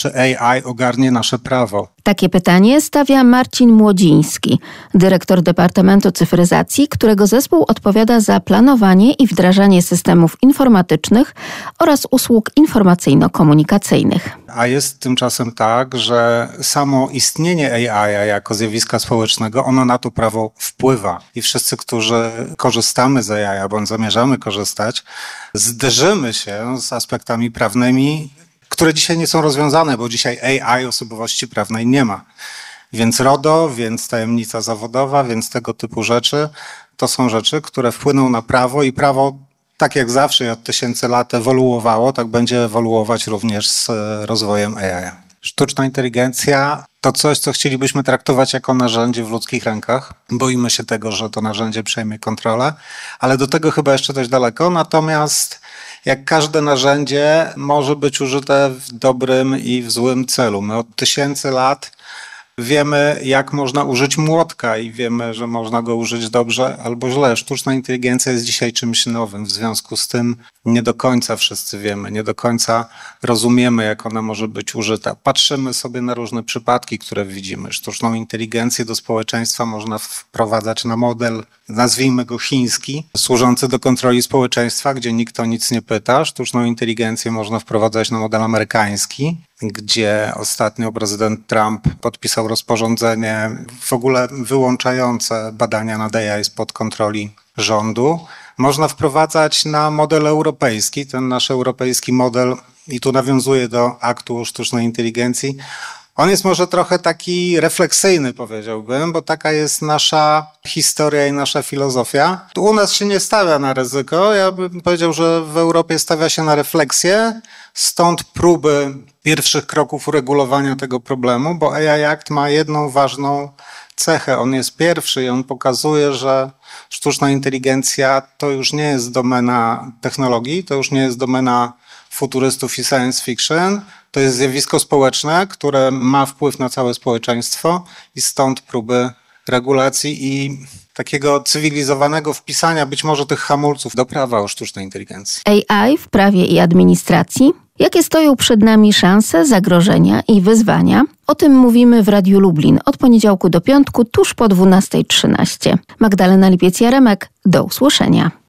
czy AI ogarnie nasze prawo? Takie pytanie stawia Marcin Młodziński, dyrektor Departamentu Cyfryzacji, którego zespół odpowiada za planowanie i wdrażanie systemów informatycznych oraz usług informacyjno-komunikacyjnych. A jest tymczasem tak, że samo istnienie AI jako zjawiska społecznego, ono na to prawo wpływa. I wszyscy, którzy korzystamy z AI, bądź zamierzamy korzystać, zderzymy się z aspektami prawnymi, które dzisiaj nie są rozwiązane, bo dzisiaj AI osobowości prawnej nie ma. Więc RODO, więc tajemnica zawodowa, więc tego typu rzeczy, to są rzeczy, które wpłyną na prawo i prawo, tak jak zawsze i od tysięcy lat ewoluowało, tak będzie ewoluować również z rozwojem AI. Sztuczna inteligencja to coś, co chcielibyśmy traktować jako narzędzie w ludzkich rękach. Boimy się tego, że to narzędzie przejmie kontrolę, ale do tego chyba jeszcze dość daleko. Natomiast jak każde narzędzie może być użyte w dobrym i w złym celu. My od tysięcy lat wiemy, jak można użyć młotka i wiemy, że można go użyć dobrze albo źle. Sztuczna inteligencja jest dzisiaj czymś nowym, w związku z tym nie do końca wszyscy wiemy, nie do końca rozumiemy, jak ona może być użyta. Patrzymy sobie na różne przypadki, które widzimy. Sztuczną inteligencję do społeczeństwa można wprowadzać na model, nazwijmy go chiński, służący do kontroli społeczeństwa, gdzie nikt o nic nie pyta. Sztuczną inteligencję można wprowadzać na model amerykański, gdzie ostatnio prezydent Trump podpisał rozporządzenie w ogóle wyłączające badania nad AI spod kontroli rządu. Można wprowadzać na model europejski, ten nasz europejski model, i tu nawiązuję do aktu o sztucznej inteligencji. On jest może trochę taki refleksyjny, powiedziałbym, bo taka jest nasza historia i nasza filozofia. Tu u nas się nie stawia na ryzyko. Ja bym powiedział, że w Europie stawia się na refleksję. Stąd próby pierwszych kroków uregulowania tego problemu, bo AI Act ma jedną ważną cechę. On jest pierwszy i on pokazuje, że sztuczna inteligencja to już nie jest domena technologii, to już nie jest domena futurystów i science fiction. To jest zjawisko społeczne, które ma wpływ na całe społeczeństwo i stąd próby regulacji i takiego cywilizowanego wpisania być może tych hamulców do prawa o sztucznej inteligencji. AI w prawie i administracji? Jakie stoją przed nami szanse, zagrożenia i wyzwania? O tym mówimy w Radiu Lublin od poniedziałku do piątku, tuż po 12:13. Magdalena Lipiec-Jaremek, do usłyszenia.